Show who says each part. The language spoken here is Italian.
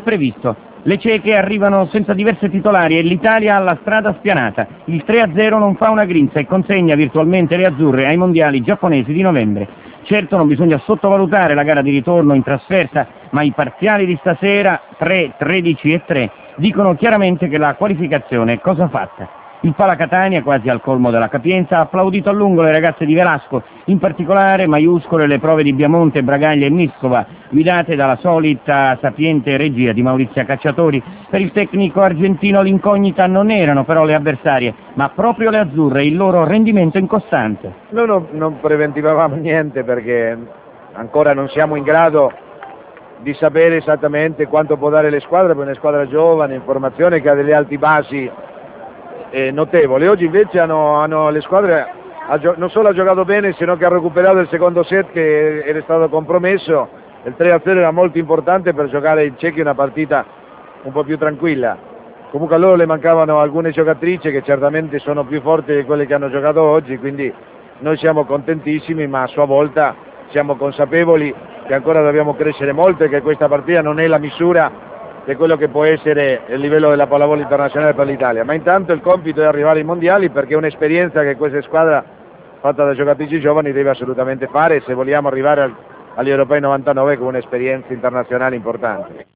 Speaker 1: previsto. Le ceche arrivano senza diverse titolari e l'Italia ha la strada spianata. Il 3-0 non fa una grinza e consegna virtualmente le azzurre ai mondiali giapponesi di novembre. Certo non bisogna sottovalutare la gara di ritorno in trasferta, ma i parziali di stasera, 3-13 e 3, dicono chiaramente che la qualificazione è cosa fatta. Il Pala Catania, quasi al colmo della capienza, ha applaudito a lungo le ragazze di Velasco, in particolare maiuscole le prove di Biamonte, Bragaglia e Miscova, guidate dalla solita sapiente regia di Maurizia Cacciatori. Per il tecnico argentino l'incognita non erano però le avversarie, ma proprio le azzurre e il loro rendimento incostante.
Speaker 2: Noi non preventivavamo niente perché ancora non siamo in grado di sapere esattamente quanto può dare le squadre, perché è una squadra giovane, in formazione, che ha delle alti basi notevole. Oggi invece le squadre non solo ha giocato bene, sino che ha recuperato il secondo set che era stato compromesso. Il 3-0 era molto importante per giocare in Cecchi una partita un po' più tranquilla. Comunque a loro le mancavano alcune giocatrici che certamente sono più forti di quelle che hanno giocato oggi, quindi noi siamo contentissimi, ma a sua volta siamo consapevoli che ancora dobbiamo crescere molto e che questa partita non è la misura di quello che può essere il livello della pallavolo internazionale per l'Italia, ma intanto il compito è arrivare ai mondiali, perché è un'esperienza che questa squadra fatta da giocatrici giovani deve assolutamente fare se vogliamo arrivare agli europei 99 con un'esperienza internazionale importante.